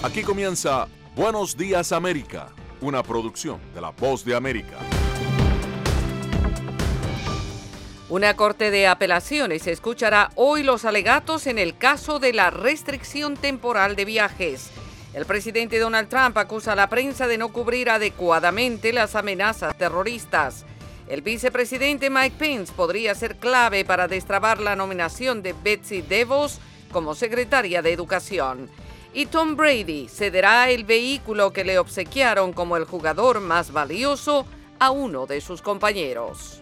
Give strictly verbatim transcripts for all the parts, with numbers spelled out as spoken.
Aquí comienza Buenos Días América, una producción de La Voz de América. Una corte de apelaciones escuchará hoy los alegatos en el caso de la restricción temporal de viajes. El presidente Donald Trump acusa a la prensa de no cubrir adecuadamente las amenazas terroristas. El vicepresidente Mike Pence podría ser clave para destrabar la nominación de Betsy DeVos como secretaria de Educación. Y Tom Brady cederá el vehículo que le obsequiaron como el jugador más valioso a uno de sus compañeros.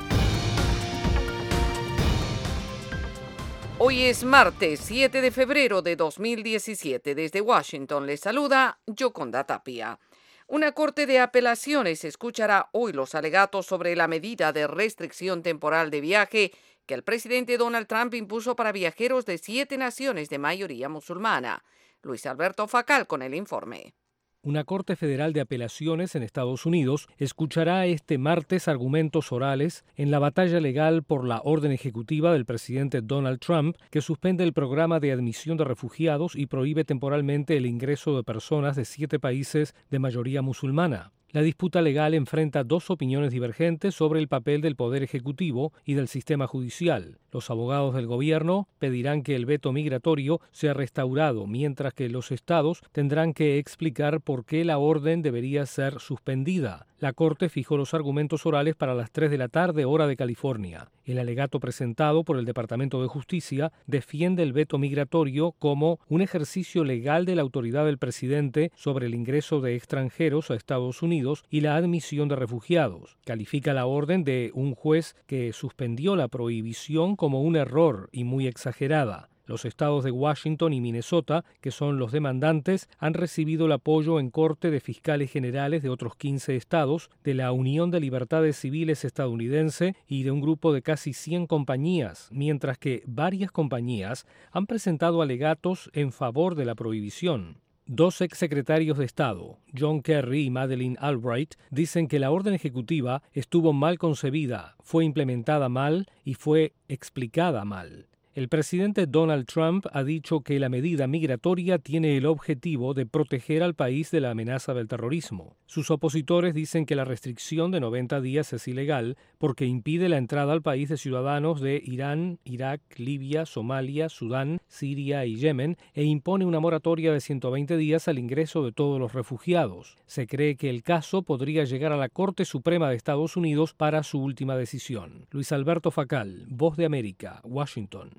Hoy es martes siete de febrero de dos mil diecisiete. Desde Washington les saluda Yoconda Tapia. Una corte de apelaciones escuchará hoy los alegatos sobre la medida de restricción temporal de viaje que el presidente Donald Trump impuso para viajeros de siete naciones de mayoría musulmana. Luis Alberto Facal con el informe. Una corte federal de apelaciones en Estados Unidos escuchará este martes argumentos orales en la batalla legal por la orden ejecutiva del presidente Donald Trump que suspende el programa de admisión de refugiados y prohíbe temporalmente el ingreso de personas de siete países de mayoría musulmana. La disputa legal enfrenta dos opiniones divergentes sobre el papel del Poder Ejecutivo y del sistema judicial. Los abogados del gobierno pedirán que el veto migratorio sea restaurado, mientras que los estados tendrán que explicar por qué la orden debería ser suspendida. La Corte fijó los argumentos orales para las tres de la tarde, hora de California. El alegato presentado por el Departamento de Justicia defiende el veto migratorio como un ejercicio legal de la autoridad del presidente sobre el ingreso de extranjeros a Estados Unidos y la admisión de refugiados. Califica la orden de un juez que suspendió la prohibición como un error y muy exagerada. Los estados de Washington y Minnesota, que son los demandantes, han recibido el apoyo en corte de fiscales generales de otros quince estados, de la Unión de Libertades Civiles estadounidense y de un grupo de casi cien compañías, mientras que varias compañías han presentado alegatos en favor de la prohibición. Dos exsecretarios de Estado, John Kerry y Madeleine Albright, dicen que la orden ejecutiva estuvo mal concebida, fue implementada mal y fue explicada mal. El presidente Donald Trump ha dicho que la medida migratoria tiene el objetivo de proteger al país de la amenaza del terrorismo. Sus opositores dicen que la restricción de noventa días es ilegal porque impide la entrada al país de ciudadanos de Irán, Irak, Libia, Somalia, Sudán, Siria y Yemen e impone una moratoria de ciento veinte días al ingreso de todos los refugiados. Se cree que el caso podría llegar a la Corte Suprema de Estados Unidos para su última decisión. Luis Alberto Facal, Voz de América, Washington.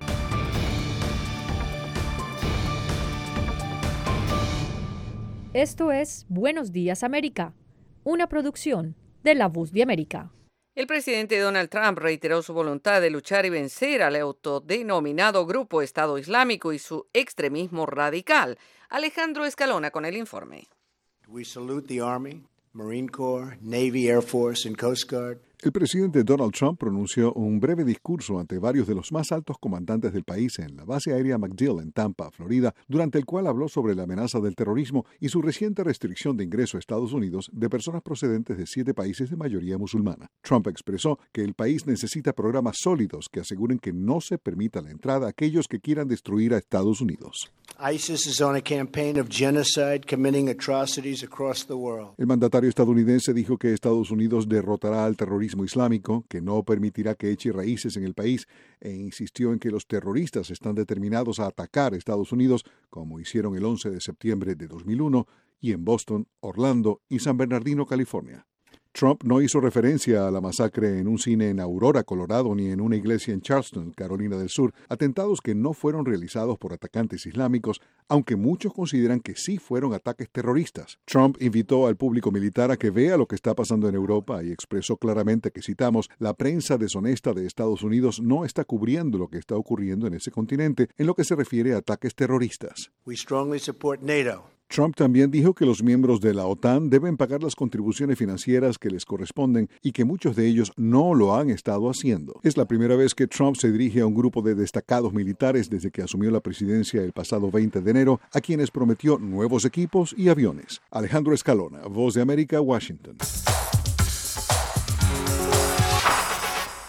Esto es Buenos Días América, una producción de La Voz de América. El presidente Donald Trump reiteró su voluntad de luchar y vencer al autodenominado Grupo Estado Islámico y su extremismo radical. Alejandro Escalona con el informe. We salute the Army, Marine Corps, Navy, Air Force and Coast Guard. El presidente Donald Trump pronunció un breve discurso ante varios de los más altos comandantes del país en la base aérea MacDill en Tampa, Florida, durante el cual habló sobre la amenaza del terrorismo y su reciente restricción de ingreso a Estados Unidos de personas procedentes de siete países de mayoría musulmana. Trump expresó que el país necesita programas sólidos que aseguren que no se permita la entrada a aquellos que quieran destruir a Estados Unidos. ISIS is on a campaign of genocide, committing atrocities across the world. El mandatario estadounidense dijo que Estados Unidos derrotará al terrorismo islámico, que no permitirá que eche raíces en el país, e insistió en que los terroristas están determinados a atacar a Estados Unidos, como hicieron el once de septiembre de dos mil uno, y en Boston, Orlando y San Bernardino, California. Trump no hizo referencia a la masacre en un cine en Aurora, Colorado, ni en una iglesia en Charleston, Carolina del Sur, atentados que no fueron realizados por atacantes islámicos, aunque muchos consideran que sí fueron ataques terroristas. Trump invitó al público militar a que vea lo que está pasando en Europa y expresó claramente que, citamos, la prensa deshonesta de Estados Unidos no está cubriendo lo que está ocurriendo en ese continente en lo que se refiere a ataques terroristas. We strongly support NATO. Trump también dijo que los miembros de la OTAN deben pagar las contribuciones financieras que les corresponden y que muchos de ellos no lo han estado haciendo. Es la primera vez que Trump se dirige a un grupo de destacados militares desde que asumió la presidencia el pasado veinte de enero, a quienes prometió nuevos equipos y aviones. Alejandro Escalona, Voz de América, Washington.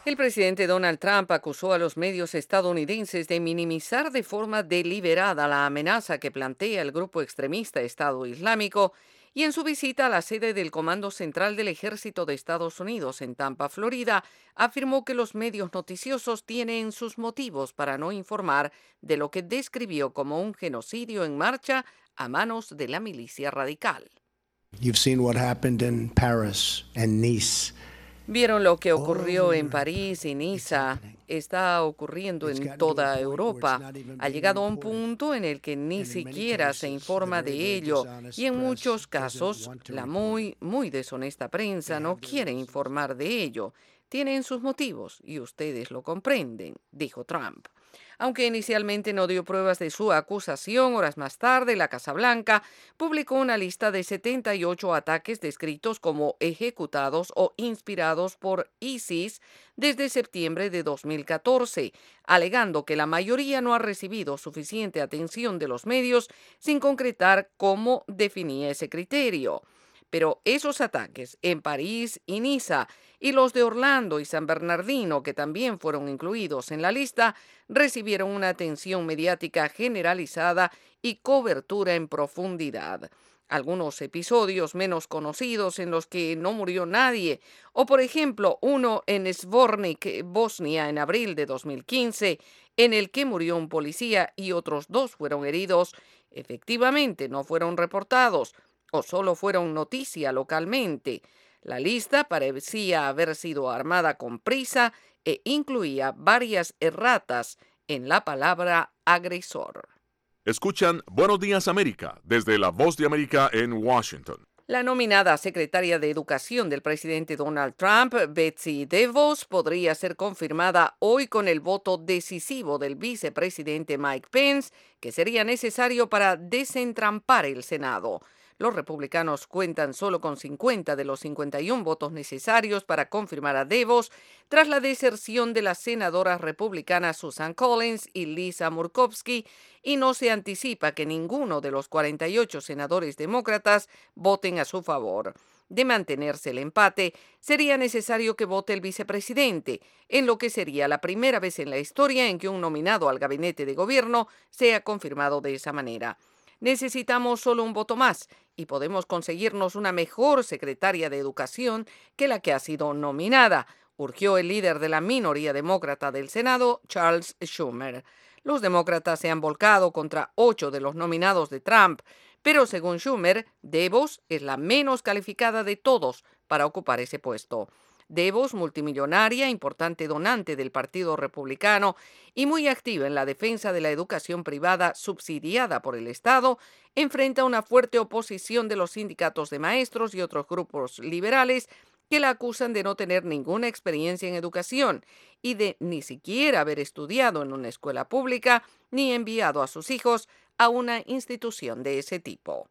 El presidente Donald Trump acusó a los medios estadounidenses de minimizar de forma deliberada la amenaza que plantea el grupo extremista Estado Islámico y en su visita a la sede del Comando Central del Ejército de Estados Unidos en Tampa, Florida, afirmó que los medios noticiosos tienen sus motivos para no informar de lo que describió como un genocidio en marcha a manos de la milicia radical. You've seen what happened in Paris and Nice. Vieron lo que ocurrió en París y Niza. Está ocurriendo en toda Europa. Ha llegado a un punto en el que ni siquiera se informa de ello y en muchos casos la muy, muy deshonesta prensa no quiere informar de ello. Tienen sus motivos y ustedes lo comprenden, dijo Trump. Aunque inicialmente no dio pruebas de su acusación, horas más tarde la Casa Blanca publicó una lista de setenta y ocho ataques descritos como ejecutados o inspirados por ISIS desde septiembre de dos mil catorce, alegando que la mayoría no ha recibido suficiente atención de los medios sin concretar cómo definía ese criterio. Pero esos ataques en París y Niza y los de Orlando y San Bernardino, que también fueron incluidos en la lista, recibieron una atención mediática generalizada y cobertura en profundidad. Algunos episodios menos conocidos en los que no murió nadie, o por ejemplo uno en Zvornik, Bosnia, en abril de dos mil quince, en el que murió un policía y otros dos fueron heridos, efectivamente no fueron reportados o solo fueron noticia localmente. La lista parecía haber sido armada con prisa e incluía varias erratas en la palabra agresor. Escuchan Buenos Días América desde La Voz de América en Washington. La nominada secretaria de Educación del presidente Donald Trump, Betsy DeVos, podría ser confirmada hoy con el voto decisivo del vicepresidente Mike Pence, que sería necesario para desentrampar el Senado. Los republicanos cuentan solo con cincuenta de los cincuenta y uno votos necesarios para confirmar a DeVos tras la deserción de las senadoras republicanas Susan Collins y Lisa Murkowski, y no se anticipa que ninguno de los cuarenta y ocho senadores demócratas voten a su favor. De mantenerse el empate, sería necesario que vote el vicepresidente, en lo que sería la primera vez en la historia en que un nominado al gabinete de gobierno sea confirmado de esa manera. Necesitamos solo un voto más y podemos conseguirnos una mejor secretaria de Educación que la que ha sido nominada, urgió el líder de la minoría demócrata del Senado, Charles Schumer. Los demócratas se han volcado contra ocho de los nominados de Trump, pero según Schumer, DeVos es la menos calificada de todos para ocupar ese puesto. DeVos, multimillonaria, importante donante del Partido Republicano y muy activa en la defensa de la educación privada subsidiada por el Estado, enfrenta una fuerte oposición de los sindicatos de maestros y otros grupos liberales que la acusan de no tener ninguna experiencia en educación y de ni siquiera haber estudiado en una escuela pública ni enviado a sus hijos a una institución de ese tipo.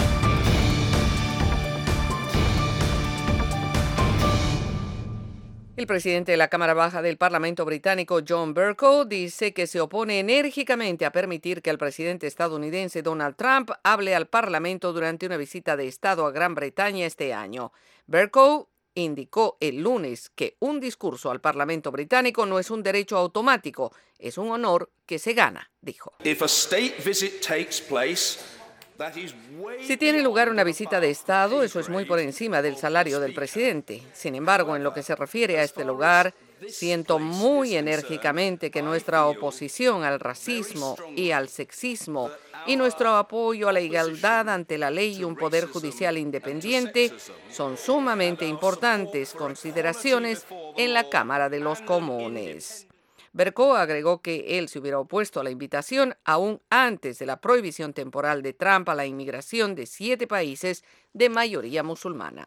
El presidente de la Cámara Baja del Parlamento británico, John Bercow, dice que se opone enérgicamente a permitir que el presidente estadounidense Donald Trump hable al Parlamento durante una visita de Estado a Gran Bretaña este año. Bercow indicó el lunes que un discurso al Parlamento británico no es un derecho automático, es un honor que se gana, dijo. If a state visit takes place, Si tiene lugar una visita de Estado, eso es muy por encima del salario del presidente. Sin embargo, en lo que se refiere a este lugar, siento muy enérgicamente que nuestra oposición al racismo y al sexismo y nuestro apoyo a la igualdad ante la ley y un poder judicial independiente son sumamente importantes consideraciones en la Cámara de los Comunes. Bercow agregó que él se hubiera opuesto a la invitación aún antes de la prohibición temporal de Trump a la inmigración de siete países de mayoría musulmana.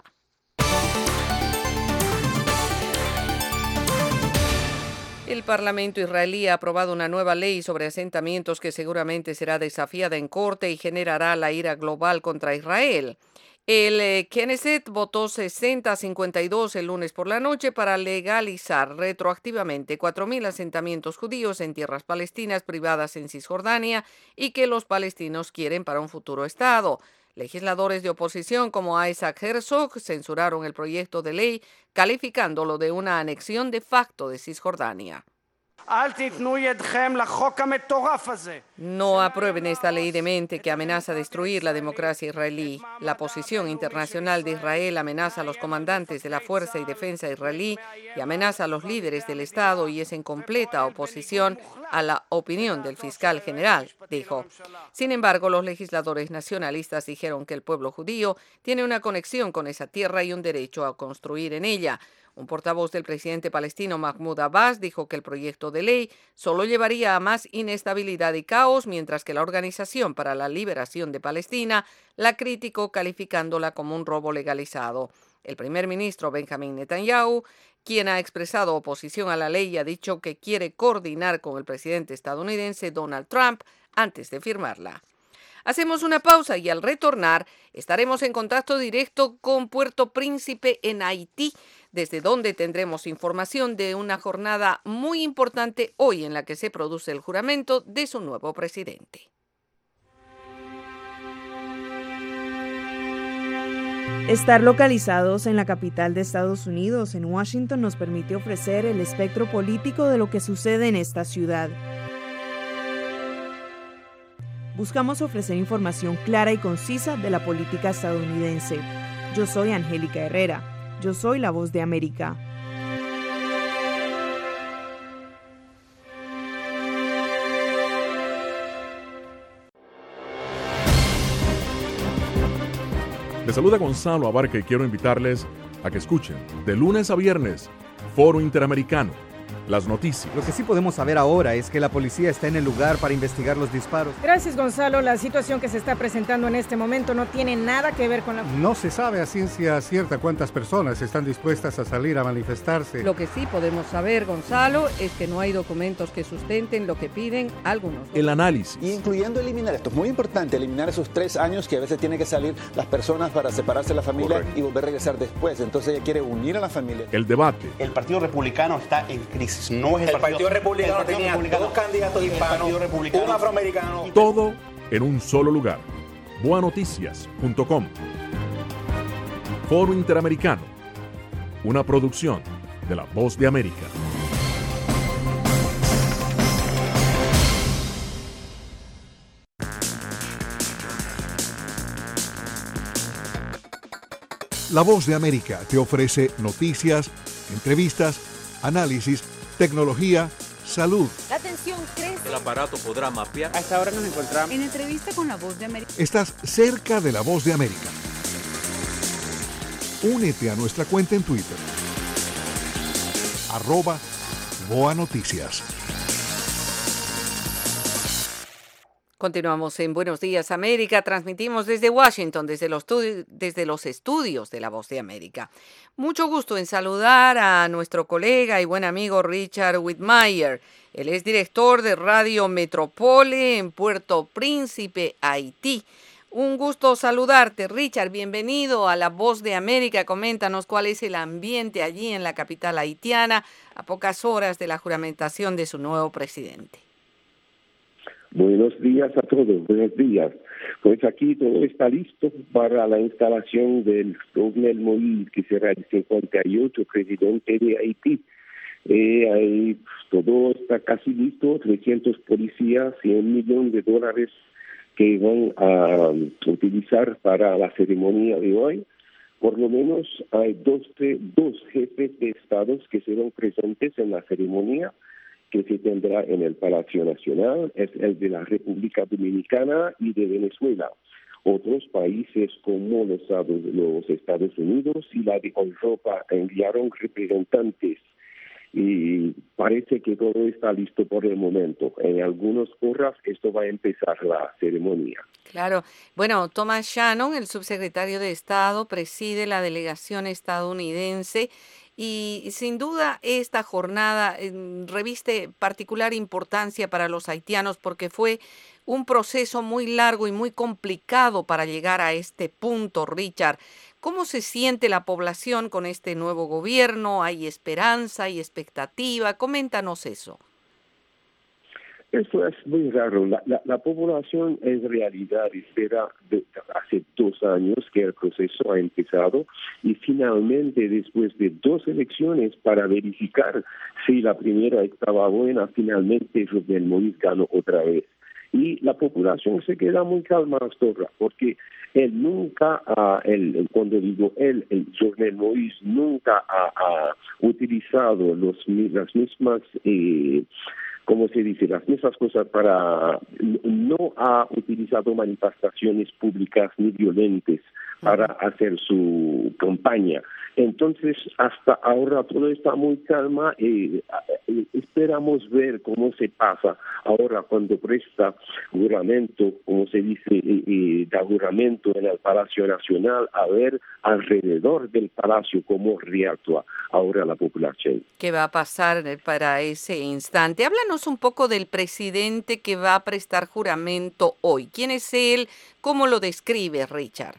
El Parlamento israelí ha aprobado una nueva ley sobre asentamientos que seguramente será desafiada en corte y generará la ira global contra Israel. El eh, Knesset votó sesenta a cincuenta y dos el lunes por la noche para legalizar retroactivamente cuatro mil asentamientos judíos en tierras palestinas privadas en Cisjordania y que los palestinos quieren para un futuro Estado. Legisladores de oposición como Isaac Herzog censuraron el proyecto de ley, calificándolo de una anexión de facto de Cisjordania. No aprueben esta ley demente que amenaza destruir la democracia israelí. La posición internacional de Israel amenaza a los comandantes de la Fuerza y Defensa israelí y amenaza a los líderes del Estado y es en completa oposición a la opinión del fiscal general, dijo. Sin embargo, los legisladores nacionalistas dijeron que el pueblo judío tiene una conexión con esa tierra y un derecho a construir en ella. Un portavoz del presidente palestino Mahmoud Abbas dijo que el proyecto de ley solo llevaría a más inestabilidad y caos, mientras que la Organización para la Liberación de Palestina la criticó calificándola como un robo legalizado. El primer ministro Benjamin Netanyahu, quien ha expresado oposición a la ley y ha dicho que quiere coordinar con el presidente estadounidense Donald Trump antes de firmarla. Hacemos una pausa y al retornar estaremos en contacto directo con Puerto Príncipe en Haití, desde donde tendremos información de una jornada muy importante hoy en la que se produce el juramento de su nuevo presidente. Estar localizados en la capital de Estados Unidos, en Washington, nos permite ofrecer el espectro político de lo que sucede en esta ciudad. Buscamos ofrecer información clara y concisa de la política estadounidense. Yo soy Angélica Herrera. Yo soy la Voz de América. Les saluda Gonzalo Abarca y quiero invitarles a que escuchen de lunes a viernes Foro Interamericano. Las noticias. Lo que sí podemos saber ahora es que la policía está en el lugar para investigar los disparos. Gracias, Gonzalo. La situación que se está presentando en este momento no tiene nada que ver con la... No se sabe a ciencia cierta cuántas personas están dispuestas a salir a manifestarse. Lo que sí podemos saber, Gonzalo, es que no hay documentos que sustenten lo que piden algunos. El análisis. Y incluyendo eliminar, esto es muy importante, eliminar esos tres años que a veces tienen que salir las personas para separarse de la familia. Correcto. Y volver a regresar después. Entonces ella quiere unir a la familia. El debate. El Partido Republicano está en crisis. No es el, el Partido, partido Republicano el partido tenía republicano, dos candidatos hispanos, un afroamericano. Todo en un solo lugar. boa noticias punto com. Foro Interamericano. Una producción de La Voz de América. La Voz de América te ofrece noticias, entrevistas, análisis, tecnología, salud. La atención crece. El aparato podrá mapear. A esta hora nos encontramos en entrevista con La Voz de América. Estás cerca de La Voz de América. Únete a nuestra cuenta en Twitter. Arroba Boa Noticias. Continuamos en Buenos Días América, transmitimos desde Washington, desde los, desde los estudios de La Voz de América. Mucho gusto en saludar a nuestro colega y buen amigo Richard Whitmire. Él es director de Radio Metropole en Puerto Príncipe, Haití. Un gusto saludarte, Richard. Bienvenido a La Voz de América. Coméntanos cuál es el ambiente allí en la capital haitiana a pocas horas de la juramentación de su nuevo presidente. Buenos días a todos, buenos días. Pues aquí todo está listo para la instalación del Jovenel Moïse, que será el cincuenta y ocho presidente de Haití. Eh, ahí, todo está casi listo, trescientos policías y un millón de dólares que van a um, utilizar para la ceremonia de hoy. Por lo menos hay dos, dos jefes de estados que serán presentes en la ceremonia que se tendrá en el Palacio Nacional, es el de la República Dominicana y de Venezuela. Otros países como los, los Estados Unidos y la de Europa enviaron representantes y parece que todo está listo por el momento. En algunas horas esto va a empezar la ceremonia. Claro. Bueno, Thomas Shannon, el subsecretario de Estado, preside la delegación estadounidense. Y sin duda esta jornada eh, reviste particular importancia para los haitianos porque fue un proceso muy largo y muy complicado para llegar a este punto, Richard. ¿Cómo se siente la población con este nuevo gobierno? ¿Hay esperanza y expectativa? Coméntanos eso. Eso es muy raro. La, la, la población en realidad espera de, hace dos años que el proceso ha empezado y finalmente después de dos elecciones para verificar si la primera estaba buena, finalmente Jovenel Moïse ganó otra vez. Y la población se queda muy calma hasta ahora, porque él nunca, uh, él, cuando digo él, el Jovenel Moïse nunca ha, ha utilizado los, las mismas... Eh, como se dice, las mismas cosas para, no ha utilizado manifestaciones públicas ni violentas para hacer su campaña. Entonces, hasta ahora todo está muy calma y eh, esperamos ver cómo se pasa ahora cuando presta juramento, como se dice, eh, eh, da juramento en el Palacio Nacional, a ver alrededor del palacio cómo reactúa ahora la población. ¿Qué va a pasar para ese instante? Háblanos un poco del presidente que va a prestar juramento hoy. ¿Quién es él? ¿Cómo lo describe, Richard?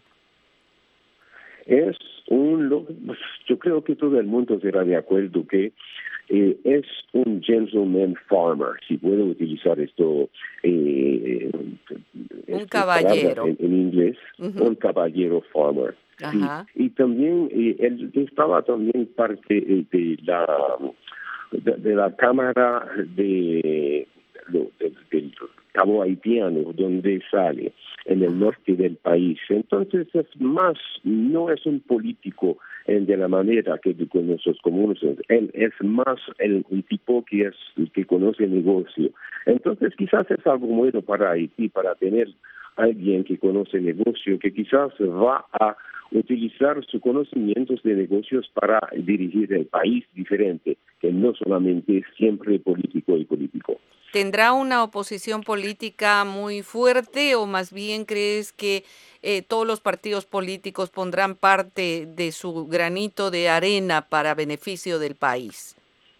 Es un, yo creo que todo el mundo será de acuerdo que eh, es un gentleman farmer, si puedo utilizar esto, eh, un caballero en, en inglés, uh-huh. Un caballero farmer. Ajá. Y, y también eh, él estaba también parte eh, de la de, de la cámara de, de, de, del Cabo Haitiano, donde sale en el norte del país. Entonces es más, no es un político en de la manera que nosotros conocemos. Él es más el, un tipo que es que conoce el negocio. Entonces quizás es algo bueno para Haití, para tener alguien que conoce el negocio, que quizás va a utilizar sus conocimientos de negocios para dirigir el país diferente, que no solamente es siempre político y político. ¿Tendrá una oposición política muy fuerte o más bien crees que eh, todos los partidos políticos pondrán parte de su granito de arena para beneficio del país?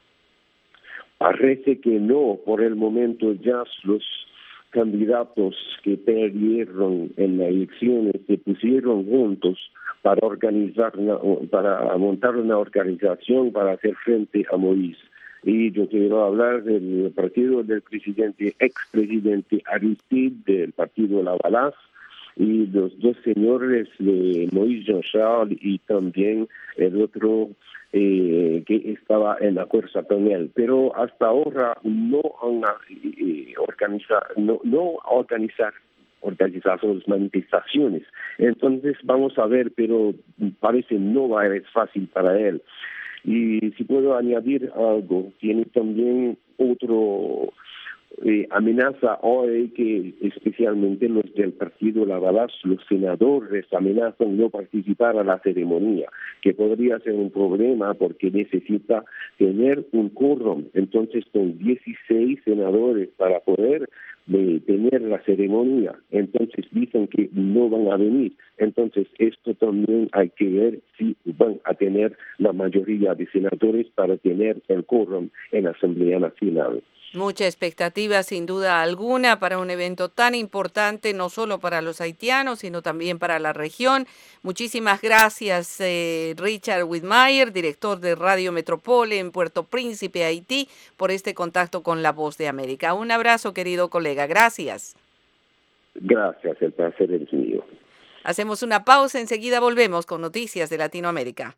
Parece que no. Por el momento ya los candidatos que perdieron en las elecciones se pusieron juntos para organizar una, para montar una organización para hacer frente a Moïse. Y yo quiero hablar del partido del presidente, expresidente Aristide, del partido Lavalas, y los dos señores de Moïse Jean-Charles y también el otro eh, que estaba en la fuerza con él. Pero hasta ahora no han eh, organizado, no, no organizar organizar las manifestaciones. Entonces vamos a ver, pero parece no va a ser fácil para él. Y si puedo añadir algo, tiene también otro eh, amenaza hoy que especialmente los del partido Lavalas, los senadores amenazan no participar a la ceremonia, que podría ser un problema porque necesita tener un quórum. Entonces son dieciséis senadores para poder de tener la ceremonia, entonces dicen que no van a venir. Entonces esto también hay que ver si van a tener la mayoría de senadores para tener el quórum en la Asamblea Nacional. Mucha expectativa, sin duda alguna, para un evento tan importante, no solo para los haitianos, sino también para la región. Muchísimas gracias, eh, Richard Whitmire, director de Radio Metropole en Puerto Príncipe, Haití, por este contacto con La Voz de América. Un abrazo, querido colega. Gracias. Gracias, el placer es mío. Hacemos una pausa, enseguida volvemos con noticias de Latinoamérica.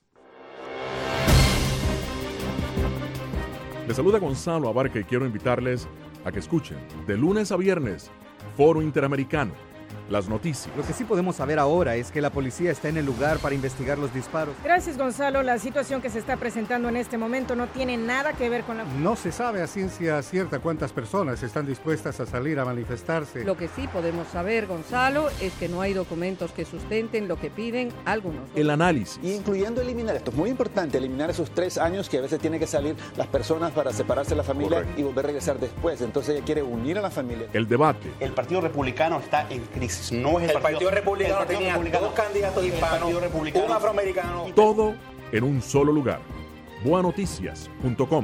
Les saluda Gonzalo Abarca y quiero invitarles a que escuchen de lunes a viernes Foro Interamericano, las noticias. Lo que sí podemos saber ahora es que la policía está en el lugar para investigar los disparos. Gracias, Gonzalo. La situación que se está presentando en este momento no tiene nada que ver con la... No se sabe a ciencia cierta cuántas personas están dispuestas a salir a manifestarse. Lo que sí podemos saber, Gonzalo, es que no hay documentos que sustenten lo que piden algunos. El análisis. Y incluyendo eliminar, esto es muy importante, eliminar esos tres años que a veces tienen que salir las personas para separarse de la familia. Correcto. Y volver a regresar después. Entonces ella quiere unir a la familia. El debate. El Partido Republicano está en crisis. No es el, el Partido, Partido Republicano el Partido tenía Republicano, dos candidatos hispanos, un afroamericano. Todo en un solo lugar. boa noticias punto com.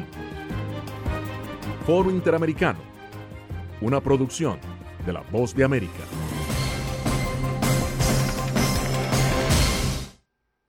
Foro Interamericano. Una producción de La Voz de América.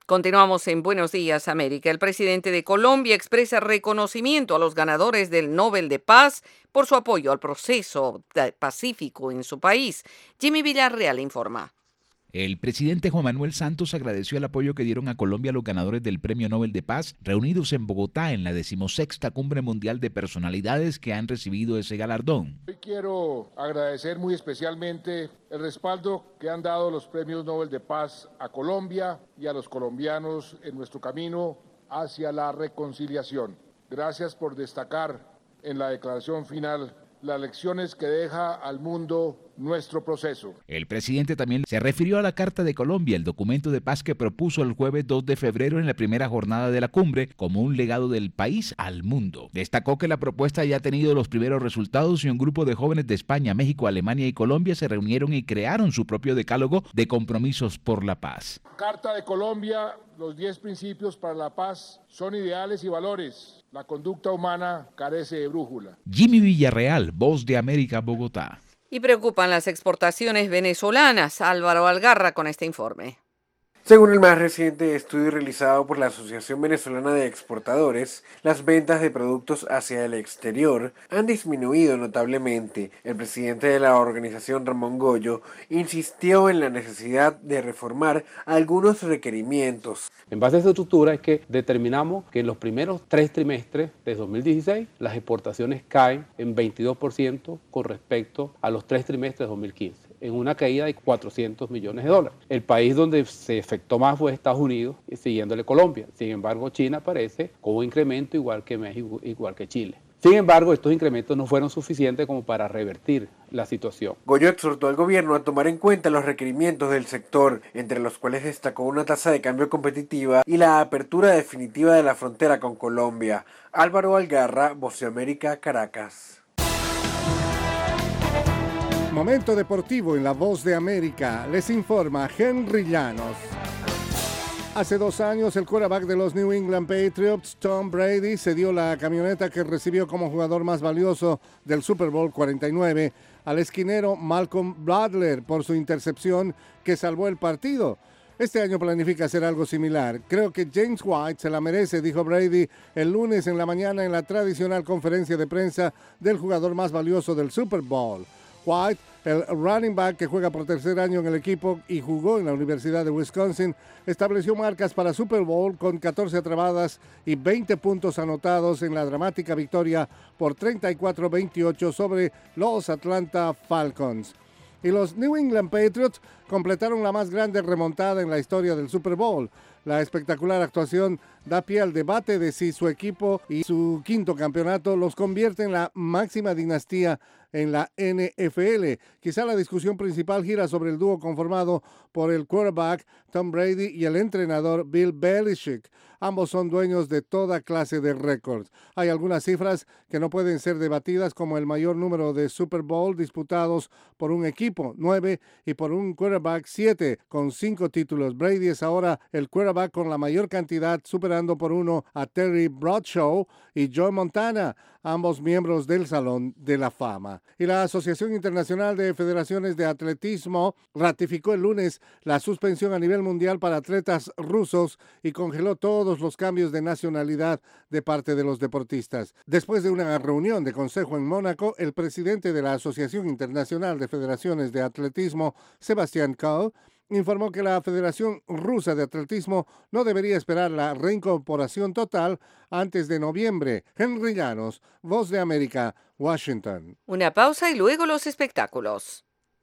Continuamos en Buenos Días, América. El presidente de Colombia expresa reconocimiento a los ganadores del Nobel de Paz por su apoyo al proceso pacífico en su país. Jimmy Villarreal informa. El presidente Juan Manuel Santos agradeció el apoyo que dieron a Colombia los ganadores del Premio Nobel de Paz, reunidos en Bogotá en la decimosexta Cumbre Mundial de Personalidades que han recibido ese galardón. Hoy quiero agradecer muy especialmente el respaldo que han dado los Premios Nobel de Paz a Colombia y a los colombianos en nuestro camino hacia la reconciliación. Gracias por destacar en la declaración final las lecciones que deja al mundo nuestro proceso. El presidente también se refirió a la Carta de Colombia, el documento de paz que propuso el jueves dos de febrero en la primera jornada de la cumbre, como un legado del país al mundo. Destacó que la propuesta ya ha tenido los primeros resultados y un grupo de jóvenes de España, México, Alemania y Colombia se reunieron y crearon su propio decálogo de compromisos por la paz. Carta de Colombia, los diez principios para la paz son ideales y valores. La conducta humana carece de brújula. Jimmy Villarreal, Voz de América, Bogotá. Y preocupan las exportaciones venezolanas. Álvaro Algarra con este informe. Según el más reciente estudio realizado por la Asociación Venezolana de Exportadores, las ventas de productos hacia el exterior han disminuido notablemente. El presidente de la organización, Ramón Goyo, insistió en la necesidad de reformar algunos requerimientos. En base a esa estructura es que determinamos que en los primeros tres trimestres de dos mil dieciséis las exportaciones caen en veintidós por ciento con respecto a los tres trimestres de dos mil quince. En una caída de cuatrocientos millones de dólares. El país donde se afectó más fue Estados Unidos, siguiéndole Colombia. Sin embargo, China aparece con un incremento igual que México, igual que Chile. Sin embargo, estos incrementos no fueron suficientes como para revertir la situación. Goyo exhortó al gobierno a tomar en cuenta los requerimientos del sector, entre los cuales destacó una tasa de cambio competitiva y la apertura definitiva de la frontera con Colombia. Álvaro Algarra, Voz de América, Caracas. Momento deportivo en La Voz de América. Les informa Henry Llanos. Hace dos años, el quarterback de los New England Patriots, Tom Brady, se dio la camioneta que recibió como jugador más valioso del Super Bowl cuarenta y nueve al esquinero Malcolm Butler por su intercepción que salvó el partido. Este año planifica hacer algo similar. Creo que James White se la merece, dijo Brady el lunes en la mañana en la tradicional conferencia de prensa del jugador más valioso del Super Bowl. White, el running back que juega por tercer año en el equipo y jugó en la Universidad de Wisconsin, estableció marcas para Super Bowl con catorce atrapadas y veinte puntos anotados en la dramática victoria por treinta y cuatro a veintiocho sobre los Atlanta Falcons. Y los New England Patriots completaron la más grande remontada en la historia del Super Bowl. La espectacular actuación da pie al debate de si su equipo y su quinto campeonato los convierte en la máxima dinastía en la N F L. Quizá la discusión principal gira sobre el dúo conformado por el quarterback Tom Brady y el entrenador Bill Belichick. Ambos son dueños de toda clase de récords. Hay algunas cifras que no pueden ser debatidas, como el mayor número de Super Bowl disputados por un equipo, nueve, y por un quarterback, siete, con cinco títulos. Brady es ahora el quarterback con la mayor cantidad, superando por uno a Terry Bradshaw y Joe Montana, ambos miembros del Salón de la Fama. Y la Asociación Internacional de Federaciones de Atletismo ratificó el lunes la suspensión a nivel mundial para atletas rusos y congeló todos los cambios de nacionalidad de parte de los deportistas. Después de una reunión de consejo en Mónaco, el presidente de la Asociación Internacional de Federaciones de Atletismo, Sebastián Coe, informó que la Federación Rusa de Atletismo no debería esperar la reincorporación total antes de noviembre. Henry Llanos, Voz de América, Washington. Una pausa y luego los espectáculos.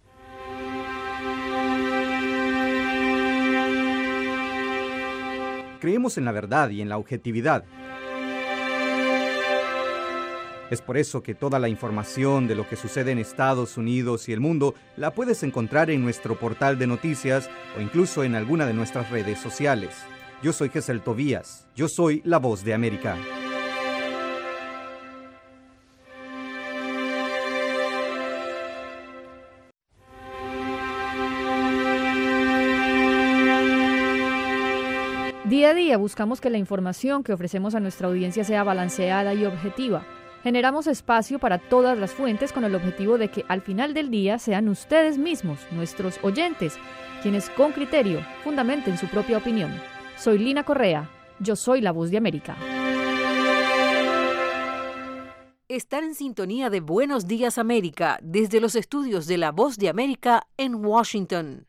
Creemos en la verdad y en la objetividad. Es por eso que toda la información de lo que sucede en Estados Unidos y el mundo la puedes encontrar en nuestro portal de noticias o incluso en alguna de nuestras redes sociales. Yo soy Gesel Tobías. Yo soy la Voz de América. Día a día buscamos que la información que ofrecemos a nuestra audiencia sea balanceada y objetiva. Generamos espacio para todas las fuentes con el objetivo de que al final del día sean ustedes mismos, nuestros oyentes, quienes con criterio fundamenten su propia opinión. Soy Lina Correa. Yo soy la Voz de América. Están en sintonía de Buenos Días América desde los estudios de La Voz de América en Washington.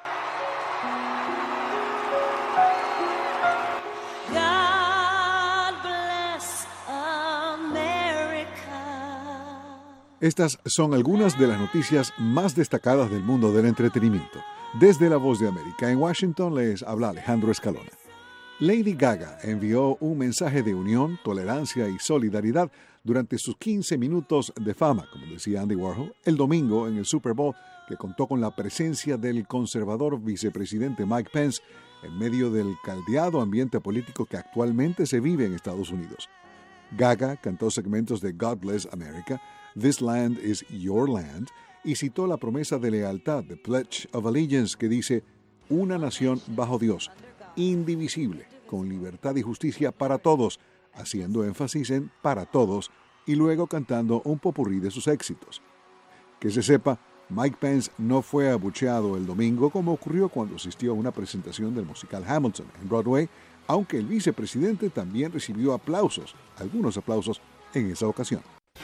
God bless America. Estas son algunas de las noticias más destacadas del mundo del entretenimiento. Desde La Voz de América en Washington les habla Alejandro Escalona. Lady Gaga envió un mensaje de unión, tolerancia y solidaridad durante sus quince minutos de fama, como decía Andy Warhol, el domingo en el Super Bowl, que contó con la presencia del conservador vicepresidente Mike Pence en medio del caldeado ambiente político que actualmente se vive en Estados Unidos. Gaga cantó segmentos de God Bless America, This Land is Your Land, y citó la promesa de lealtad, The Pledge of Allegiance, que dice: una nación bajo Dios, indivisible, con libertad y justicia para todos, haciendo énfasis en para todos, y luego cantando un popurrí de sus éxitos. Que se sepa, Mike Pence no fue abucheado el domingo como ocurrió cuando asistió a una presentación del musical Hamilton en Broadway, aunque el vicepresidente también recibió aplausos, algunos aplausos, en esa ocasión.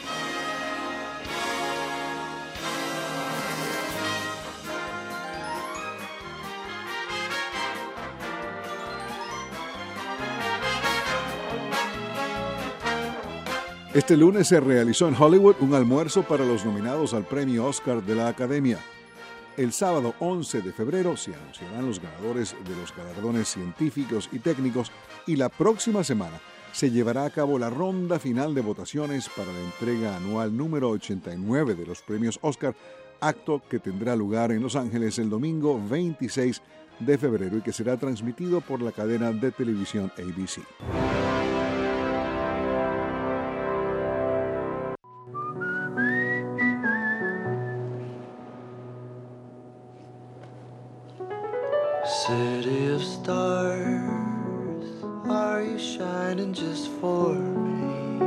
Este lunes se realizó en Hollywood un almuerzo para los nominados al premio Oscar de la Academia. El sábado once de febrero se anunciarán los ganadores de los galardones científicos y técnicos y la próxima semana se llevará a cabo la ronda final de votaciones para la entrega anual número ochenta y nueve de los premios Oscar, acto que tendrá lugar en Los Ángeles el domingo veintiséis de febrero y que será transmitido por la cadena de televisión A B C. City of stars, are you shining just for me?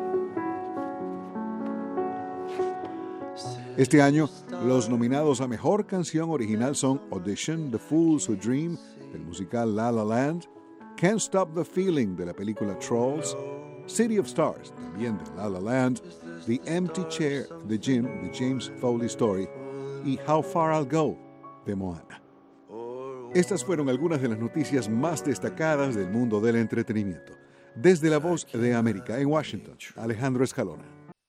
Este año, los nominados a Mejor Canción Original son Audition, The Fools Who Dream, del musical La La Land, Can't Stop the Feeling, de la película Trolls, City of Stars, también de La La Land, The Empty Chair, de Jim, de James Foley Story, y How Far I'll Go, de Moana. Estas fueron algunas de las noticias más destacadas del mundo del entretenimiento. Desde La Voz de América en Washington, Alejandro Escalona.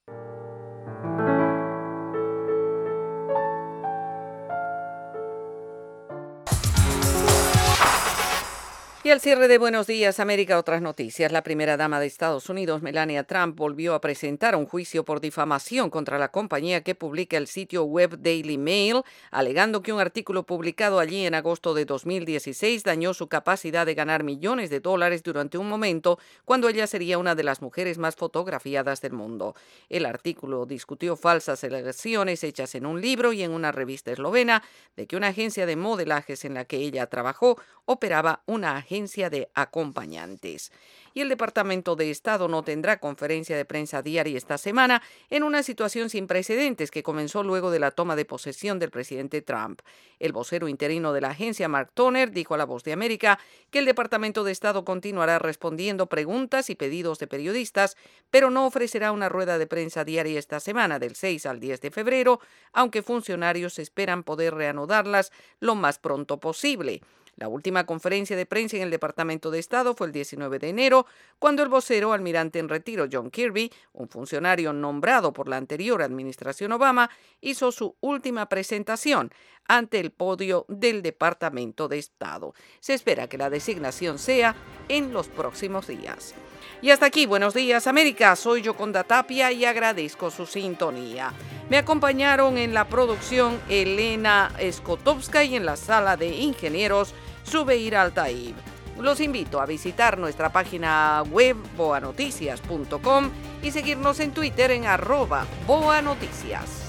Y al cierre de Buenos Días América, otras noticias. La primera dama de Estados Unidos, Melania Trump, volvió a presentar un juicio por difamación contra la compañía que publica el sitio web Daily Mail, alegando que un artículo publicado allí en agosto de dos mil dieciséis dañó su capacidad de ganar millones de dólares durante un momento cuando ella sería una de las mujeres más fotografiadas del mundo. El artículo discutió falsas alegaciones hechas en un libro y en una revista eslovena de que una agencia de modelajes en la que ella trabajó operaba una agencia de acompañantes. Y el Departamento de Estado no tendrá conferencia de prensa diaria esta semana en una situación sin precedentes que comenzó luego de la toma de posesión del presidente Trump. El vocero interino de la agencia, Mark Toner, dijo a La Voz de América que el Departamento de Estado continuará respondiendo preguntas y pedidos de periodistas, pero no ofrecerá una rueda de prensa diaria esta semana del seis al diez de febrero, aunque funcionarios esperan poder reanudarlas lo más pronto posible. La última conferencia de prensa en el Departamento de Estado fue el diecinueve de enero, cuando el vocero almirante en retiro John Kirby, un funcionario nombrado por la anterior administración Obama, hizo su última presentación ante el podio del Departamento de Estado. Se espera que la designación sea en los próximos días. Y hasta aquí, Buenos Días América, soy Yoconda Tapia y agradezco su sintonía. Me acompañaron en la producción Elena Skotowska y en la sala de ingenieros Zubeir Altaib. Los invito a visitar nuestra página web boanoticias punto com y seguirnos en Twitter en arroba boanoticias.